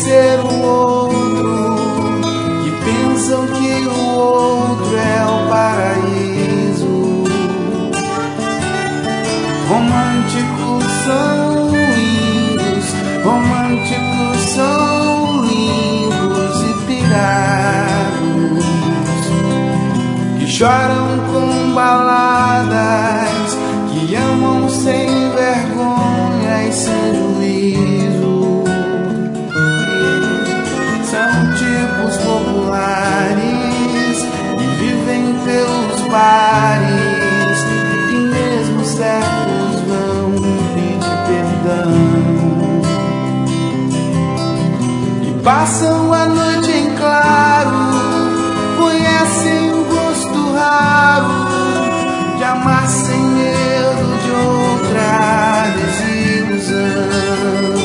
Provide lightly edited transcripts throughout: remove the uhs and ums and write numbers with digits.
ser o outro, que pensam que o outro é o paraíso. Românticos são lindos, românticos são lindos e pirados, que choram com baladas, que amam sem vergonha e sem juízo. São tipos populares e vivem pelos bares, e mesmo certos vão pedir perdão, e passam a noite em claro, conhecem o gosto raro de amar sem medo de outra desilusão.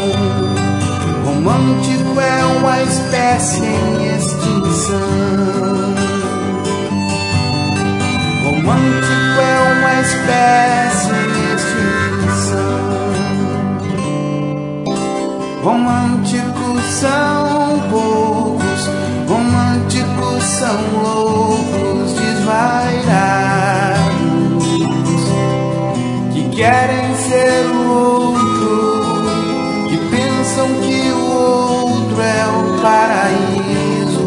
Romântico é uma espécie em extinção. Romântico é uma espécie em extinção. Românticos são poucos, românticos são loucos, desvairados, que querem ser o outro, que pensam que o outro é o paraíso.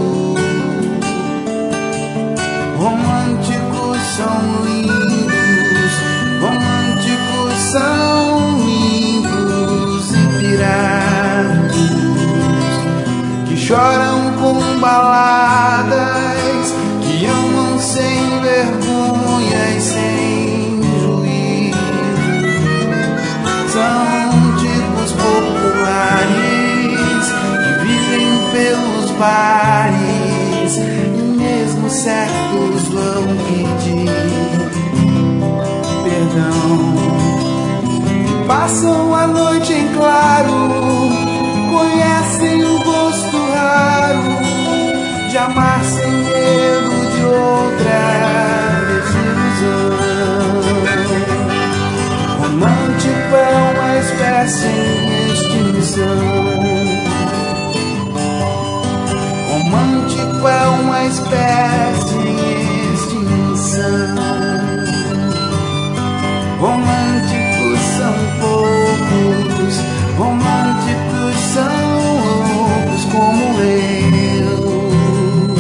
Românticos são lindos, românticos são lindos e pirados, que choram com baladas, que amam sem vergonha e sem juízo. São tipos populares que vivem pelos bares, e mesmo certos vão pedir perdão. Passam a noite em claro, conhecem o gosto raro de amar sem medo de outra desilusão. Romântico é uma espécie em extinção. Romântico é uma espécie em extinção. Românticos são poucos, românticos são loucos como eu.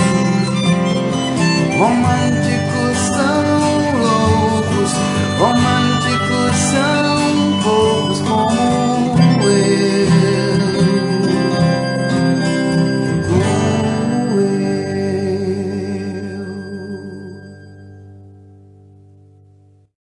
Românticos são loucos, românticos